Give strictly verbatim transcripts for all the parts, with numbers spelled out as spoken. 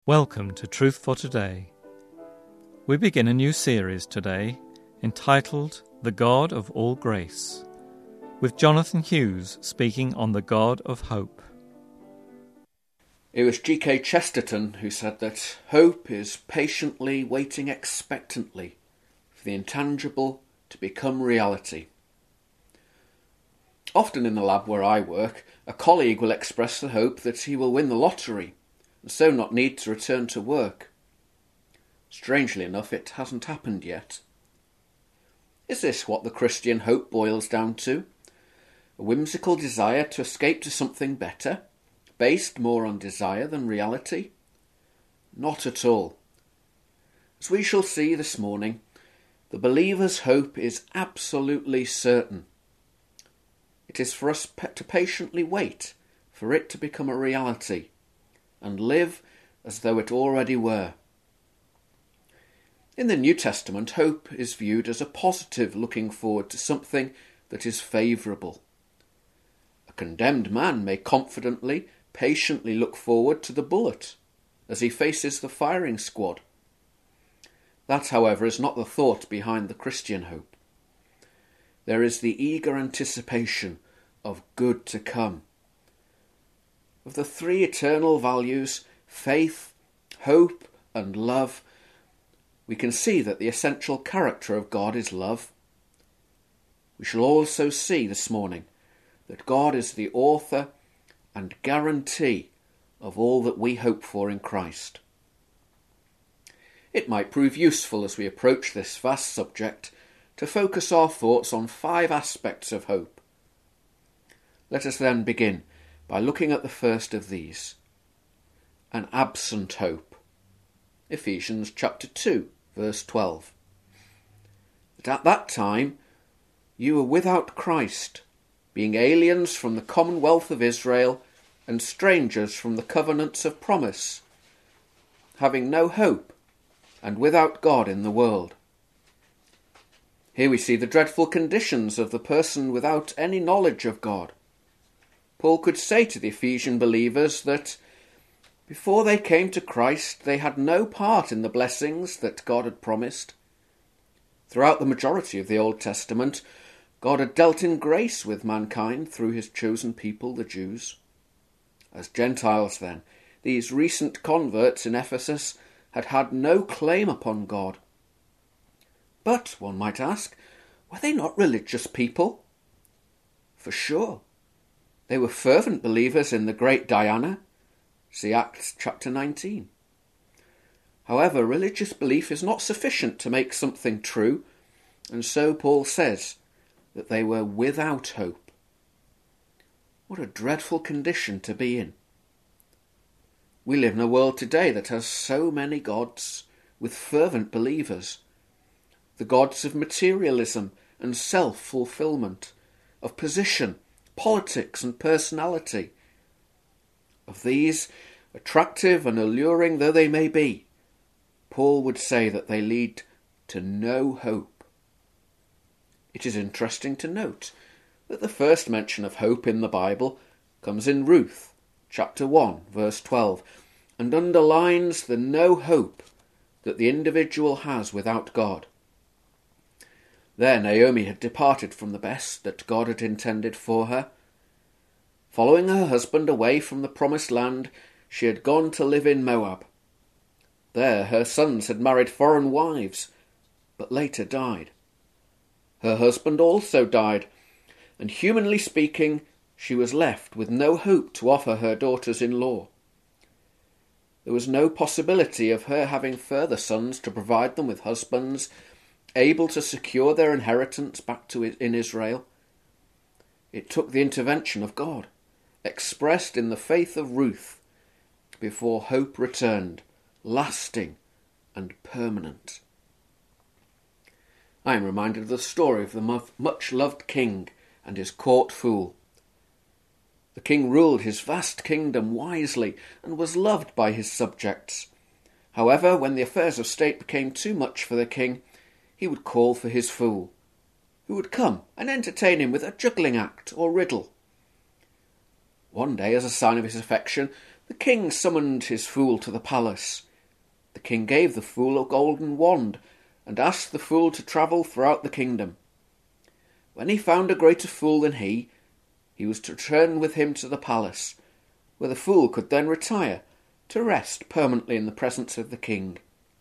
Welcome to Truth for Today. We begin a new series today entitled The God of All Grace, with Jonathan Hughes speaking on the God of Hope. It was G K Chesterton who said that hope is patiently waiting expectantly for the intangible to become reality. Often in the lab where I work, a colleague will express the hope that he will win the lottery and so not need to return to work. Strangely enough, it hasn't happened yet. Is this what the Christian hope boils down to? A whimsical desire to escape to something better, based more on desire than reality? Not at all. As we shall see this morning, the believer's hope is absolutely certain. It is for us to patiently wait for it to become a reality, and live as though it already were. In the New Testament, hope is viewed as a positive looking forward to something that is favourable. A condemned man may confidently, patiently look forward to the bullet as he faces the firing squad. That, however, is not the thought behind the Christian hope. There is the eager anticipation of good to come. Of the three eternal values, faith, hope, and love, we can see that the essential character of God is love. We shall also see this morning that God is the author and guarantee of all that we hope for in Christ. It might prove useful as we approach this vast subject to focus our thoughts on five aspects of hope. Let us then begin by looking at the first of these, an absent hope. Ephesians chapter two, verse twelve. That at that time you were without Christ, being aliens from the commonwealth of Israel and strangers from the covenants of promise, having no hope and without God in the world. Here we see the dreadful conditions of the person without any knowledge of God. Paul could say to the Ephesian believers that before they came to Christ, they had no part in the blessings that God had promised. Throughout the majority of the Old Testament, God had dealt in grace with mankind through his chosen people, the Jews. As Gentiles, then, these recent converts in Ephesus had had no claim upon God. But, one might ask, were they not religious people? For sure. They were fervent believers in the great Diana. See Acts chapter nineteen. However, religious belief is not sufficient to make something true, and so Paul says that they were without hope. What a dreadful condition to be in. We live in a world today that has so many gods with fervent believers. The gods of materialism and self-fulfillment, of position, politics and personality. Of these, attractive and alluring though they may be, Paul would say that they lead to no hope. It is interesting to note that the first mention of hope in the Bible comes in Ruth, chapter one, verse twelve, and underlines the no hope that the individual has without God. There Naomi had departed from the best that God had intended for her. Following her husband away from the promised land, she had gone to live in Moab. There her sons had married foreign wives, but later died. Her husband also died, and humanly speaking, she was left with no hope to offer her daughters-in-law. There was no possibility of her having further sons to provide them with husbands able to secure their inheritance back to in Israel. It took the intervention of God, expressed in the faith of Ruth, before hope returned, lasting and permanent. I am reminded of the story of the much-loved king and his court fool. The king ruled his vast kingdom wisely and was loved by his subjects. However, when the affairs of state became too much for the king, he would call for his fool, who would come and entertain him with a juggling act or riddle. One day, as a sign of his affection, The king summoned his fool to the palace. The king gave the fool a golden wand and asked the fool to travel throughout the kingdom. When he found a greater fool than he, he was to return with him to the palace, where the fool could then retire to rest permanently in the presence of the king.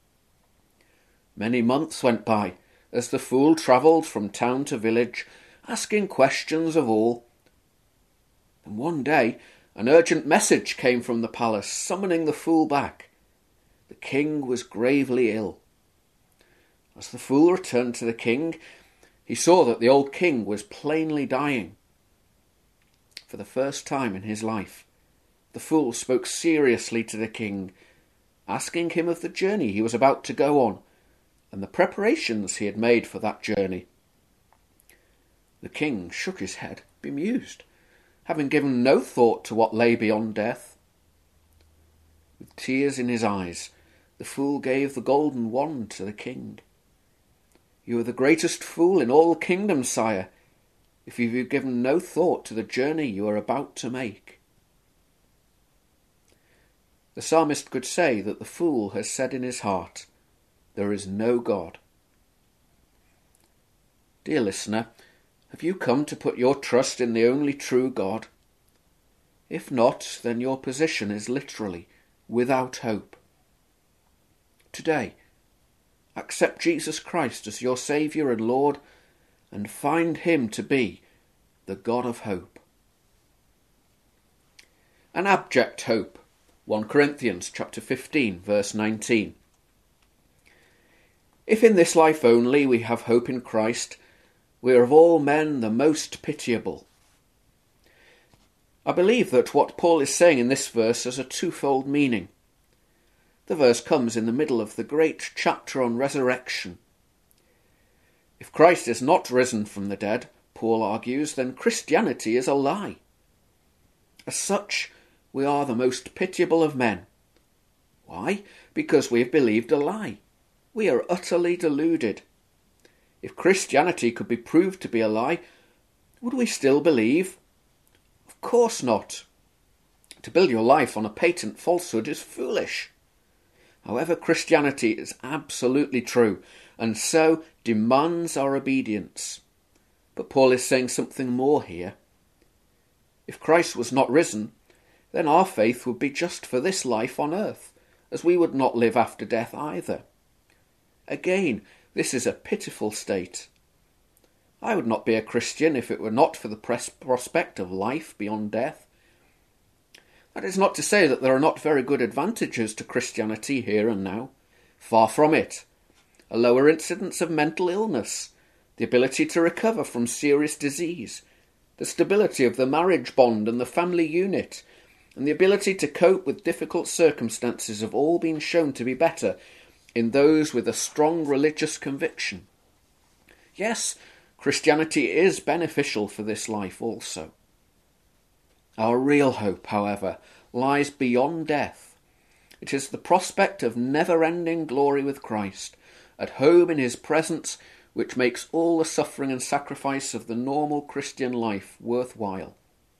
Many months went by as the fool travelled from town to village, asking questions of all. And one day an urgent message came from the palace, summoning the fool back. The king was gravely ill. As the fool returned to the king, he saw that the old king was plainly dying. For the first time in his life, the fool spoke seriously to the king, asking him of the journey he was about to go on and the preparations he had made for that journey. The king shook his head, bemused, having given no thought to what lay beyond death. With tears in his eyes, the fool gave the golden wand to the king. "You are the greatest fool in all the kingdom, sire, if you have given no thought to the journey you are about to make." The psalmist could say that the fool has said in his heart, "There is no God." Dear listener, have you come to put your trust in the only true God? If not, then your position is literally without hope. Today, accept Jesus Christ as your Saviour and Lord, and find him to be the God of hope. An abject hope. First Corinthians chapter fifteen, verse nineteen. If in this life only we have hope in Christ, we are of all men the most pitiable. I believe that what Paul is saying in this verse has a twofold meaning. The verse comes in the middle of the great chapter on resurrection. If Christ is not risen from the dead, Paul argues, then Christianity is a lie. As such, we are the most pitiable of men. Why? Because we have believed a lie. We are utterly deluded. If Christianity could be proved to be a lie, would we still believe? Of course not. To build your life on a patent falsehood is foolish. However, Christianity is absolutely true, and so demands our obedience. But Paul is saying something more here. If Christ was not risen, then our faith would be just for this life on earth, as we would not live after death either. Again, this is a pitiful state. I would not be a Christian if it were not for the prospect of life beyond death. That is not to say that there are not very good advantages to Christianity here and now. Far from it. A lower incidence of mental illness, the ability to recover from serious disease, the stability of the marriage bond and the family unit, and the ability to cope with difficult circumstances have all been shown to be better in those with a strong religious conviction. Yes, Christianity is beneficial for this life also. Our real hope, however, lies beyond death. It is the prospect of never-ending glory with Christ, at home in his presence, which makes all the suffering and sacrifice of the normal Christian life worthwhile.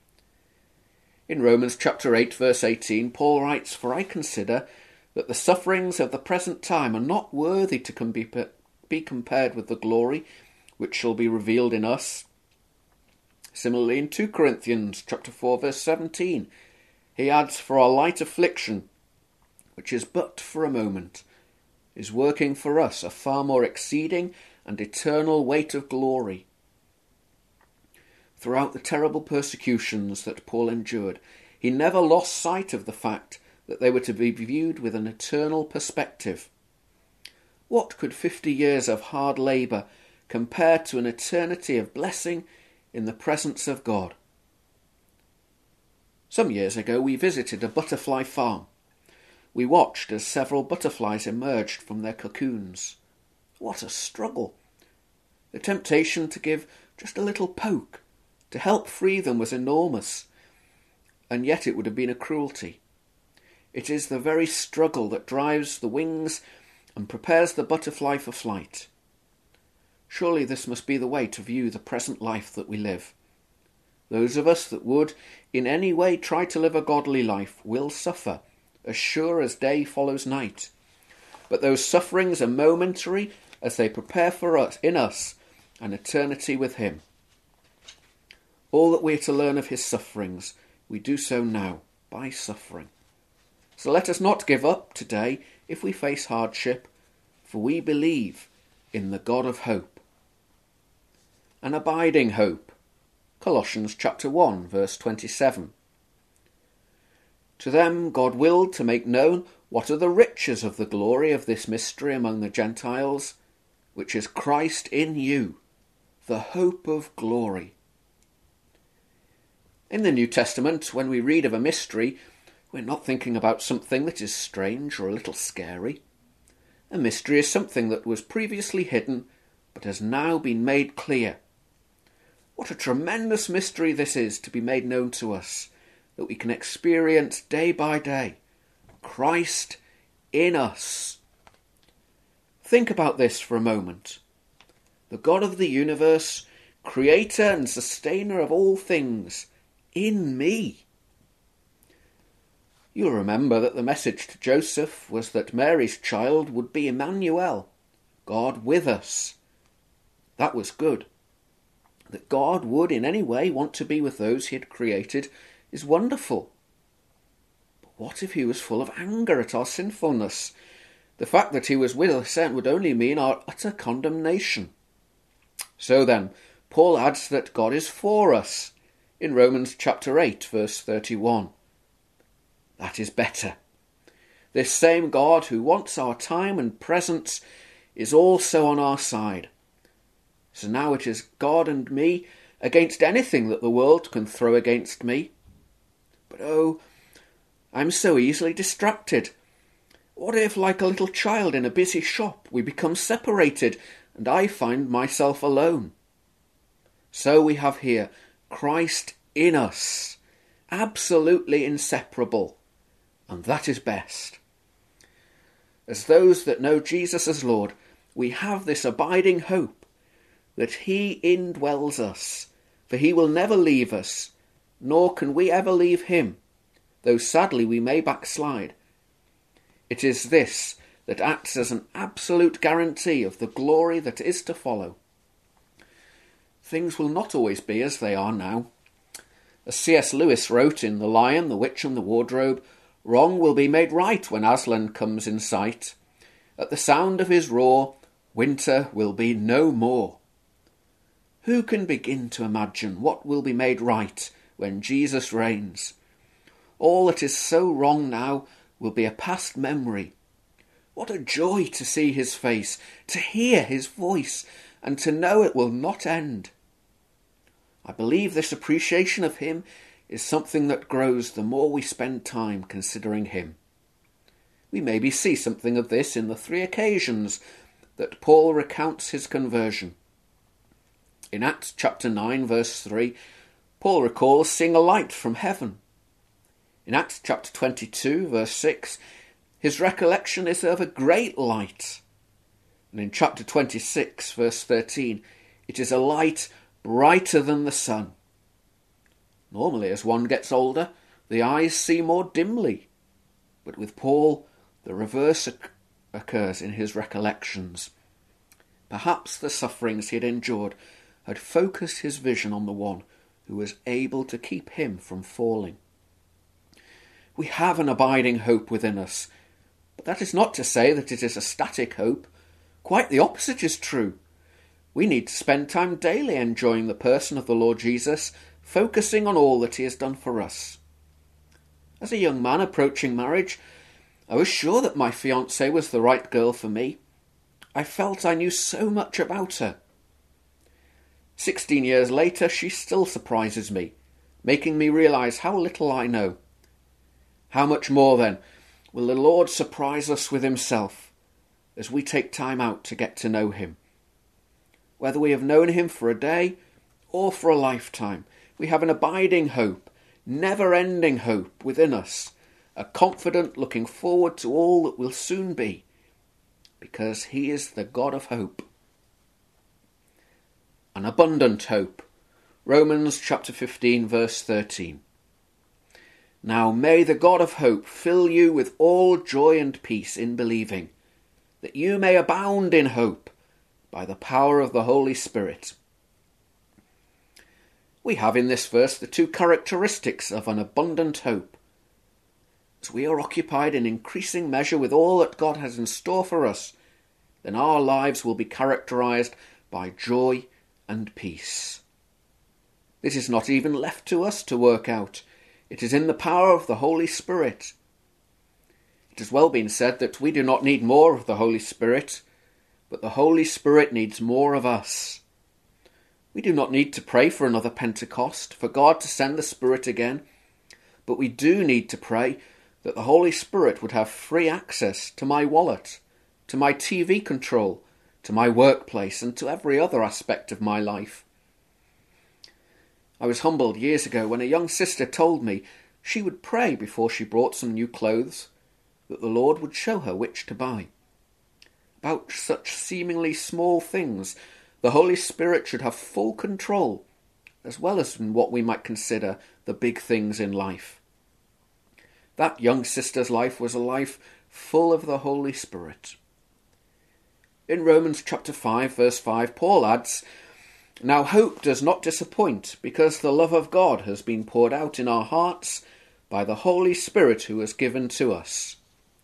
In Romans chapter eight, verse eighteen, Paul writes, "For I consider that the sufferings of the present time are not worthy to com- be compared with the glory which shall be revealed in us." Similarly, in Second Corinthians chapter four, verse seventeen, he adds, "For our light affliction, which is but for a moment, is working for us a far more exceeding and eternal weight of glory." Throughout the terrible persecutions that Paul endured, he never lost sight of the fact that they were to be viewed with an eternal perspective. What could fifty years of hard labour compare to an eternity of blessing in the presence of God? Some years ago we visited a butterfly farm. We watched as several butterflies emerged from their cocoons. What a struggle! The temptation to give just a little poke, to help free them, was enormous, and yet it would have been a cruelty. It is the very struggle that drives the wings and prepares the butterfly for flight. Surely this must be the way to view the present life that we live. Those of us that would in any way try to live a godly life will suffer, as sure as day follows night. But those sufferings are momentary as they prepare for us, in us, an eternity with him. All that we are to learn of his sufferings, we do so now, by suffering. So let us not give up today if we face hardship, for we believe in the God of hope. An abiding hope. Colossians chapter one, verse twenty-seven. To them God willed to make known what are the riches of the glory of this mystery among the Gentiles, which is Christ in you, the hope of glory. In the New Testament, when we read of a mystery, we're not thinking about something that is strange or a little scary. A mystery is something that was previously hidden, but has now been made clear. What a tremendous mystery this is to be made known to us, that we can experience day by day. Christ in us. Think about this for a moment. The God of the universe, creator and sustainer of all things, in me. You'll remember that the message to Joseph was that Mary's child would be Emmanuel, God with us. That was good. That God would in any way want to be with those he had created is wonderful. But what if he was full of anger at our sinfulness? The fact that he was with us then would only mean our utter condemnation. So then, Paul adds that God is for us in Romans chapter eight, verse thirty-one. That is better. This same God who wants our time and presence is also on our side. So now it is God and me against anything that the world can throw against me. But oh, I'm so easily distracted. What if, like a little child in a busy shop, we become separated and I find myself alone? So we have here Christ in us, absolutely inseparable, and that is best. As those that know Jesus as Lord, we have this abiding hope that he indwells us, for he will never leave us, nor can we ever leave him, though sadly we may backslide. It is this that acts as an absolute guarantee of the glory that is to follow. Things will not always be as they are now. As C S Lewis wrote in The Lion, the Witch and the Wardrobe, wrong will be made right when Aslan comes in sight. At the sound of his roar, winter will be no more. Who can begin to imagine what will be made right when Jesus reigns? All that is so wrong now will be a past memory. What a joy to see his face, to hear his voice, and to know it will not end. I believe this appreciation of him is something that grows the more we spend time considering him. We maybe see something of this in the three occasions that Paul recounts his conversion. In Acts chapter nine, verse three, Paul recalls seeing a light from heaven. In Acts chapter twenty-two, verse six, his recollection is of a great light. And in chapter twenty-six, verse thirteen, it is a light brighter than the sun. Normally, as one gets older, the eyes see more dimly. But with Paul, the reverse occurs in his recollections. Perhaps the sufferings he had endured had focused his vision on the one who was able to keep him from falling. We have an abiding hope within us, but that is not to say that it is a static hope. Quite the opposite is true. We need to spend time daily enjoying the person of the Lord Jesus, focusing on all that he has done for us. As a young man approaching marriage, I was sure that my fiancée was the right girl for me. I felt I knew so much about her. Sixteen years later, she still surprises me, making me realise how little I know. How much more, then, will the Lord surprise us with himself as we take time out to get to know him? Whether we have known him for a day or for a lifetime, we have an abiding hope, never-ending hope within us, a confident looking forward to all that will soon be, because he is the God of hope. An abundant hope. Romans chapter fifteen, verse thirteen. Now may the God of hope fill you with all joy and peace in believing, that you may abound in hope by the power of the Holy Spirit. We have in this verse the two characteristics of an abundant hope. As we are occupied in increasing measure with all that God has in store for us, then our lives will be characterized by joy and peace. This is not even left to us to work out. It is in the power of the Holy Spirit. It has well been said that we do not need more of the Holy Spirit, but the Holy Spirit needs more of us. We do not need to pray for another Pentecost, for God to send the Spirit again, but we do need to pray that the Holy Spirit would have free access to my wallet, to my T V control, to my workplace, and to every other aspect of my life. I was humbled years ago when a young sister told me she would pray before she bought some new clothes, that the Lord would show her which to buy. About such seemingly small things, the Holy Spirit should have full control, as well as in what we might consider the big things in life. That young sister's life was a life full of the Holy Spirit. In Romans chapter five, verse five, Paul adds, "Now hope does not disappoint, because the love of God has been poured out in our hearts by the Holy Spirit who was given to us."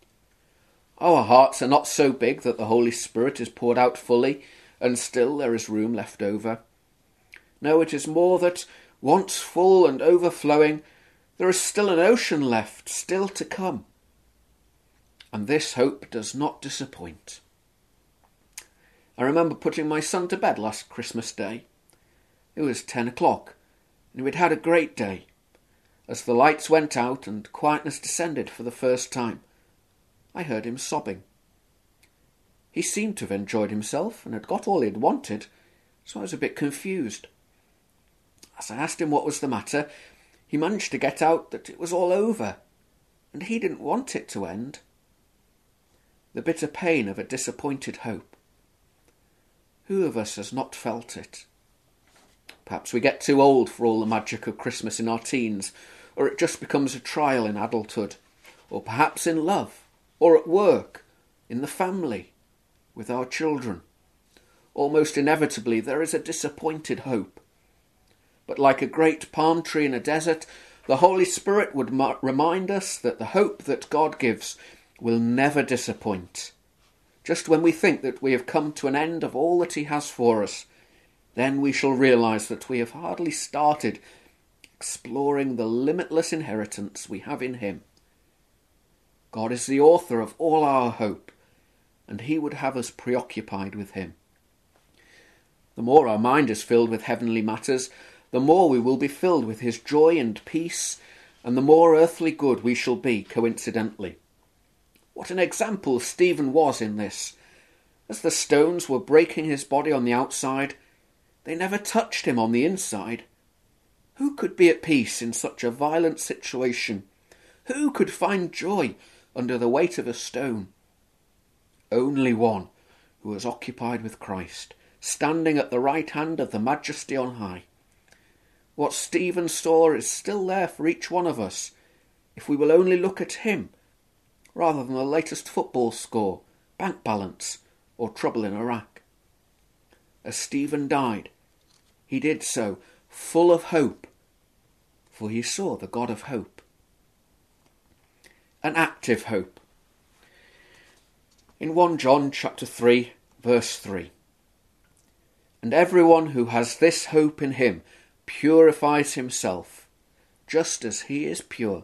Our hearts are not so big that the Holy Spirit is poured out fully, and still there is room left over. No, it is more that, once full and overflowing, there is still an ocean left, still to come. And this hope does not disappoint. I remember putting my son to bed last Christmas Day. It was ten o'clock, and we'd had a great day. As the lights went out and quietness descended for the first time, I heard him sobbing. He seemed to have enjoyed himself and had got all he had wanted, so I was a bit confused. As I asked him what was the matter, he managed to get out that it was all over, and he didn't want it to end. The bitter pain of a disappointed hope. Who of us has not felt it? Perhaps we get too old for all the magic of Christmas in our teens, or it just becomes a trial in adulthood, or perhaps in love, or at work, in the family, with our children. Almost inevitably there is a disappointed hope. But like a great palm tree in a desert, the Holy Spirit would ma- remind us that the hope that God gives will never disappoint. Just when we think that we have come to an end of all that he has for us, then we shall realise that we have hardly started exploring the limitless inheritance we have in him. God is the author of all our hope, and he would have us preoccupied with him. The more our mind is filled with heavenly matters, the more we will be filled with his joy and peace, and the more earthly good we shall be coincidentally. What an example Stephen was in this. As the stones were breaking his body on the outside, they never touched him on the inside. Who could be at peace in such a violent situation? Who could find joy under the weight of a stone? Only one who was occupied with Christ, standing at the right hand of the Majesty on high. What Stephen saw is still there for each one of us, if we will only look at him, rather than the latest football score, bank balance, or trouble in Iraq. As Stephen died, he did so full of hope, for he saw the God of hope. An active hope. In First John chapter three, verse three. And everyone who has this hope in him purifies himself, just as he is pure.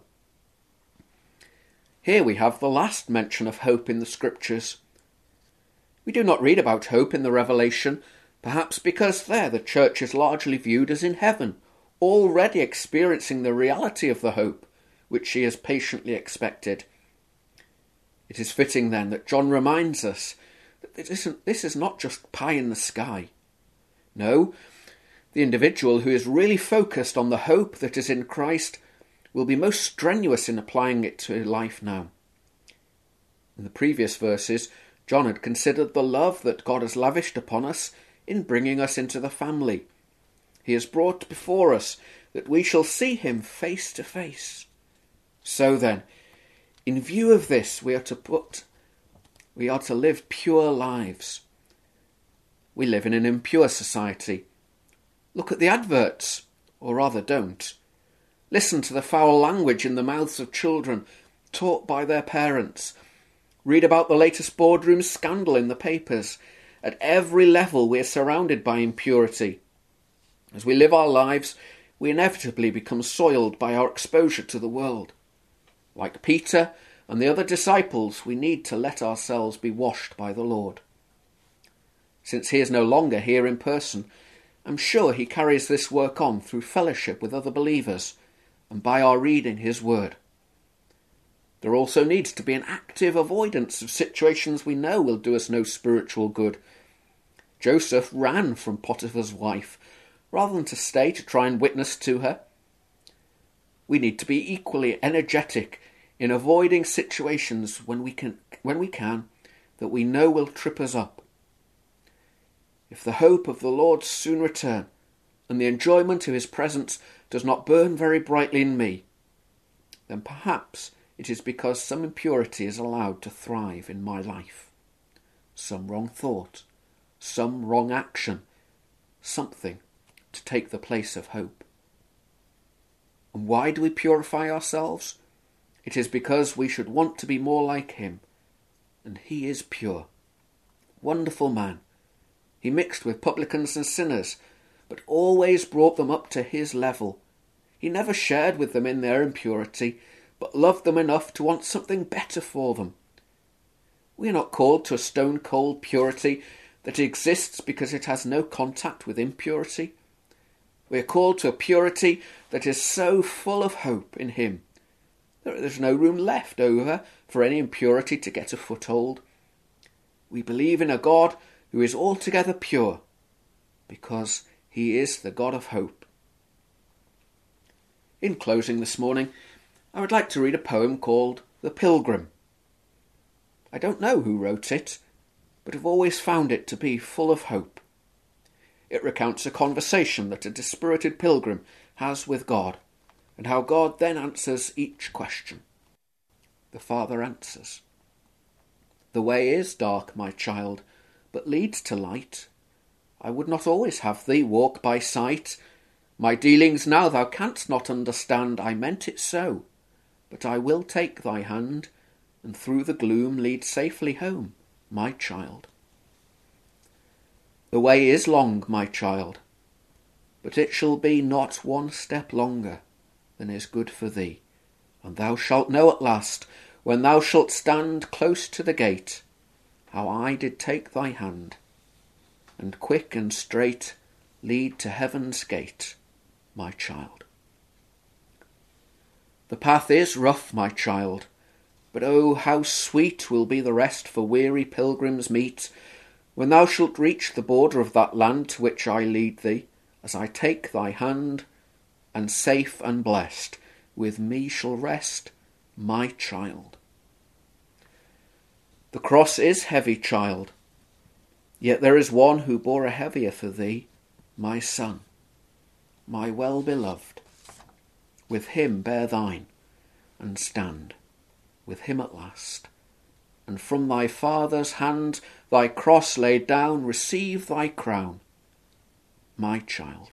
Here we have the last mention of hope in the Scriptures. We do not read about hope in the Revelation, perhaps because there the church is largely viewed as in heaven, already experiencing the reality of the hope which she has patiently expected. It is fitting then that John reminds us that this, isn't, this is not just pie in the sky. No, the individual who is really focused on the hope that is in Christ will be most strenuous in applying it to life now. In the previous verses, John had considered the love that God has lavished upon us in bringing us into the family. he has brought before us, that we shall see him face to face. So then, in view of this, we are to put, we are to live pure lives. We live in an impure society. Look at the adverts, or rather don't. Listen to the foul language in the mouths of children taught by their parents. Read about the latest boardroom scandal in the papers. At every level we are surrounded by impurity. As we live our lives, we inevitably become soiled by our exposure to the world. Like Peter and the other disciples, we need to let ourselves be washed by the Lord. Since he is no longer here in person, I'm sure he carries this work on through fellowship with other believers and by our reading his word. There also needs to be an active avoidance of situations we know will do us no spiritual good. Joseph ran from Potiphar's wife rather than to stay to try and witness to her. We need to be equally energetic in avoiding situations when we can, when we can, that we know will trip us up. If the hope of the Lord's soon return and the enjoyment of his presence does not burn very brightly in me, then perhaps it is because some impurity is allowed to thrive in my life. Some wrong thought, some wrong action, something to take the place of hope. And why do we purify ourselves? It is because we should want to be more like him, and he is pure. Wonderful man. He mixed with publicans and sinners, but always brought them up to his level. He never shared with them in their impurity, but loved them enough to want something better for them. We are not called to a stone-cold purity that exists because it has no contact with impurity. We are called to a purity that is so full of hope in him. There is no room left over for any impurity to get a foothold. We believe in a God who is altogether pure, because he is the God of hope. In closing this morning, I would like to read a poem called The Pilgrim. I don't know who wrote it, but have always found it to be full of hope. It recounts a conversation that a dispirited pilgrim has with God, and how God then answers each question. The father answers, "The way is dark, my child, but leads to light. I would not always have thee walk by sight. My dealings now thou canst not understand. I meant it so, but I will take thy hand, and through the gloom lead safely home, my child. The way is long, my child, but it shall be not one step longer than is good for thee, and thou shalt know at last, when thou shalt stand close to the gate, how I did take thy hand, and quick and straight lead to heaven's gate, my child. The path is rough, my child, but oh, how sweet will be the rest for weary pilgrims meet, when thou shalt reach the border of that land to which I lead thee, as I take thy hand, and safe and blessed with me shall rest, my child. The cross is heavy, child, yet there is one who bore a heavier for thee, my son, my well-beloved. With him bear thine, and stand with him at last, and from thy Father's hand, thy cross laid down, receive thy crown, my child.